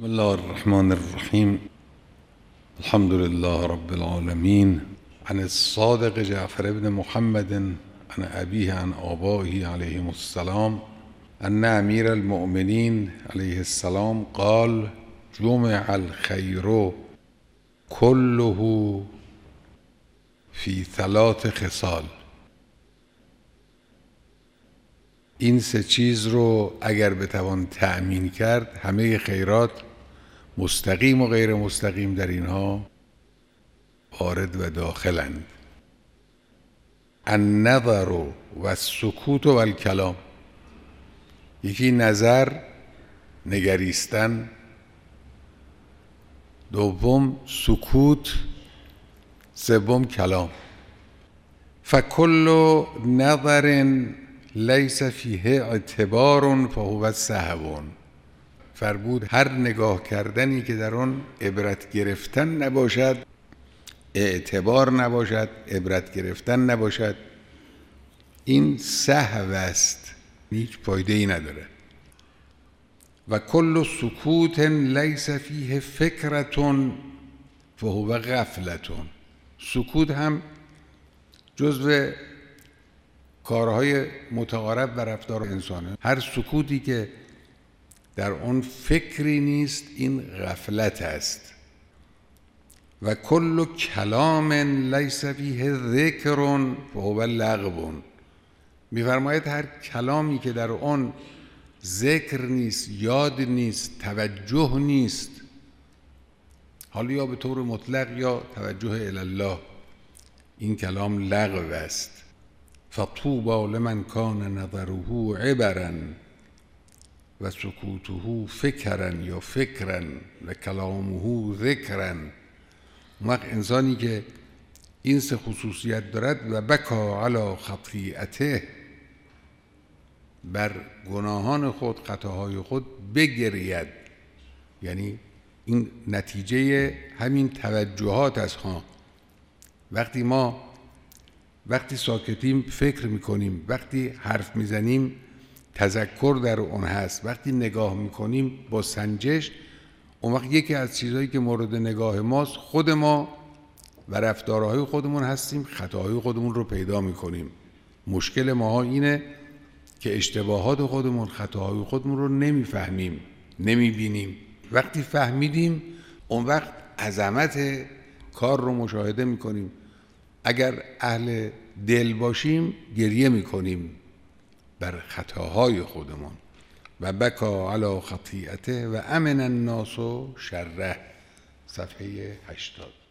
بسم الله الرحمن الرحیم. الحمد لله رب العالمین. عن الصادق جعفر بن محمد عن ابیه عن آبائه علیهم السلام ان امیر المؤمنین علیه السلام قال جمع الخیر كله فی 3 خصال. این 3 چیز رو اگر بتوان تأمین کرد، همه خیرات مستقیم و غیر مستقیم در اینها وارد و داخلند. النظر و السکوت و الکلام. یکی نظر، نگریستن. دوم سکوت. سوم کلام. فکل نظر لیس فیه اعتبار فهو سهو. فرمود هر نگاه کردنی که در آن عبرت گرفتن نباشد، اعتبار نباشد، عبرت گرفتن نباشد، این سهو است، هیچ فایده ای نداره. و کل سکوت لیس فیه فکرة فهو غفلة. سکوت هم جزو کارهای متقارب و رفتار انسانه. هر سکوتی که در آن فکری نیست، این غفلت است. و کل کلام لیس فیه ذکر فهو لغو. می‌فرماید هر کلامی که در آن ذکر نیست، یاد نیست، توجه نیست، حالا یا به طور مطلق یا توجه الی الله، این کلام لغو است. فطوبی لمن کان نظره عبرا و سکوته فکرا یا فکرا و کلامه ذکرا. اون وقت انسانی که این 3 خصوصیت دارد و بکا علی خطیئته، بر گناهان خود، خطاهای خود بگرید، یعنی این نتیجه همین توجهات است ها. وقتی ساکتیم فکر میکنیم، وقتی حرف میزنیم تذکر در اون هست، وقتی نگاه میکنیم با سنجش، اون وقت یکی از چیزهایی که مورد نگاه ماست خود ما و رفتارهای خودمون هستیم، خطاهای خودمون رو پیدا میکنیم. مشکل ماها اینه که اشتباهات خودمون، خطاهای خودمون رو نمیفهمیم، نمیبینیم. وقتی فهمیدیم اون وقت عظمت کار رو مشاهده میکنیم. اگر اهل دل باشیم گریه میکنیم بر خطاهای خودمون. و بکا علی خطیئته و امن الناس شره. صفحه 80.